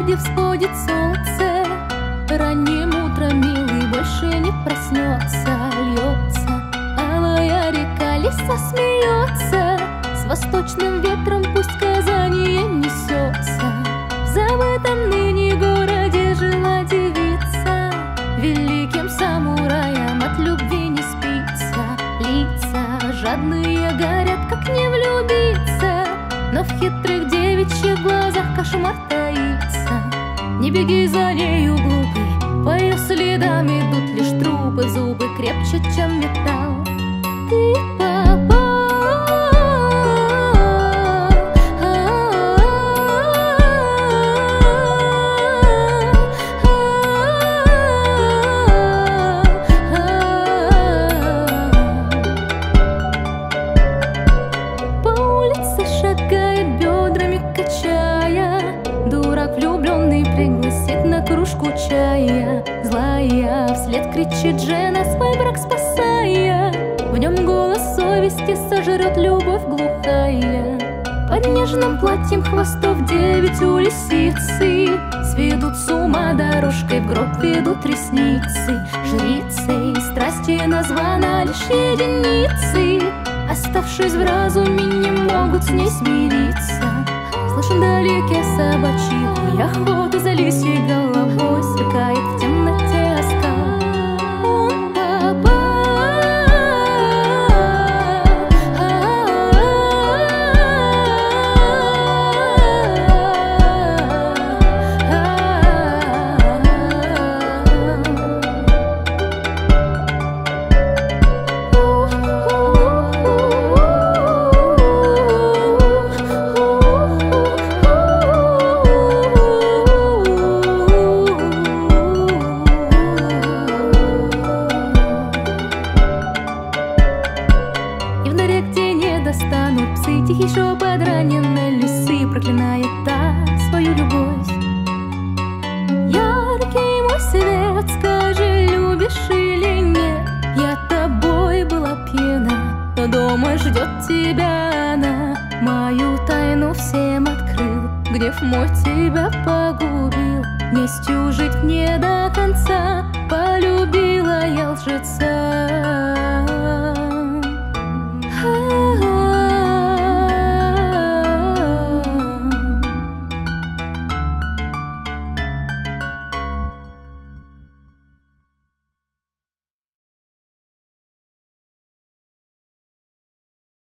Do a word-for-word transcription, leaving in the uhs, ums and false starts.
где всходит солнце. Ранним утром милый больше не проснется. Льется алая река, лиса смеется. С восточным ветром пусть сказание несется. В забытом ныне городе жила девица. Великим самураям от любви не спится. Лица жадные горят, как не влюбиться. Но в хитрых девичьих глазах кошмар таится. Не беги за нею, глупый, по ее следам идут лишь трупы. Зубы крепче, чем металл. Ты попал. По улице шагает, бедрами качая. Дурак влюбленный пригласит на кружку чая. Злая вслед кричит жена, свой брак спасая. В нем голос совести сожрет любовь глухая. Под нежным платьем хвостов девять у лисицы. Сведут с ума дорожкой, в гроб ведут ресницы. Жрицей страсти названа лишь единицы. Оставшись в разуме, не могут с ней смириться. Слышен вдалеке собачий вой, охота за лисьей головой. Сверкает в темноте оскал. Он попал. Где не достанут псы, тихий шепот раненой лисы проклинает та свою любовь. Яркий мой свет, скажи, любишь или нет? Я тобой была пьяна, но дома ждет тебя она. Мою тайну всем открыл, гнев мой тебя погубил. Местью жить не до конца, полюбила я лжеца.